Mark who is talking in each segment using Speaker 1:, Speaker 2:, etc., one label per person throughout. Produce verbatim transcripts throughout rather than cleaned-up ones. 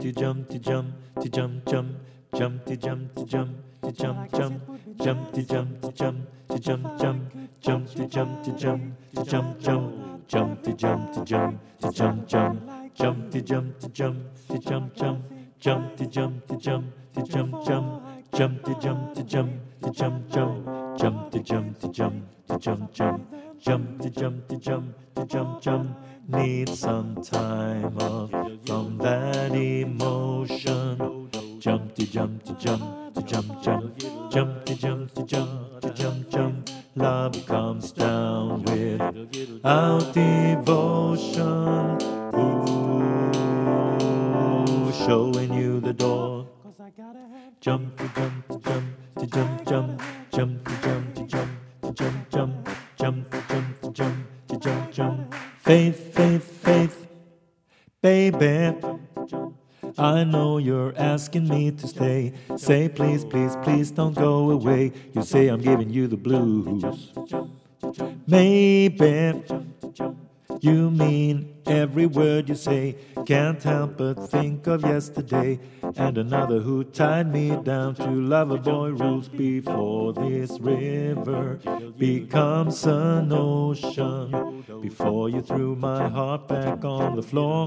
Speaker 1: to jump to jump to jump jump jump to jump to jump to jump jump jump to jump to jump to jump jump jump to jump to jump to jump jump jump to jump to jump to jump jump jump to jump to jump to jump jump jump to jump to jump to jump jump jump to jump to jump to jump jump jump to jump to jump to jump jump jump to jump to jump to jump jump. Need some time off from that emotion. Jump to jump to jump to jump jump jump to jump to jump to jump jump. Love comes down without devotion. Ooh, showing you the door. Jump to jump to jump to jump jump jump to jump to jump to jump jump jump to jump to jump to jump jump. Faith, faith, faith, baby. I know you're asking me to stay. Say please, please, please don't go away. You say I'm giving you the blues. Maybe you mean every word you say. Can't help but think of yesterday and another who tied me down to lover boy rules before this river becomes an ocean. Before you threw my heart back on the floor,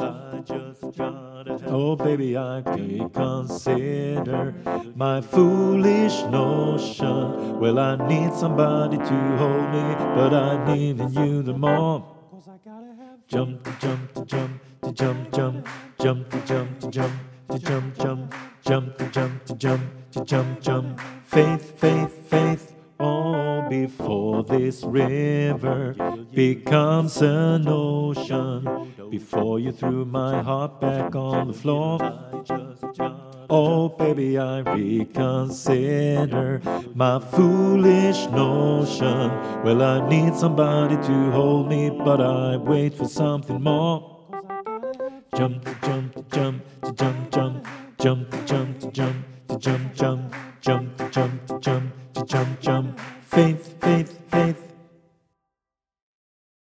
Speaker 1: oh baby, I reconsider my foolish notion. Well, I need somebody to hold me, but I'm needing you the more. Jump to jump to jump to jump jump jump to jump to jump to jump jump jump to jump to jump to jump jump. Faith, faith, faith. Oh, before this river becomes an ocean, before you threw my heart back on the floor, oh baby, I reconsider my foolish notion. Well, I need somebody to hold me, but I wait for something more. Jump to jump to jump to jump jump jump to jump to jump to jump jump jump to jump to jump to jump jump. Faith, faith, faith.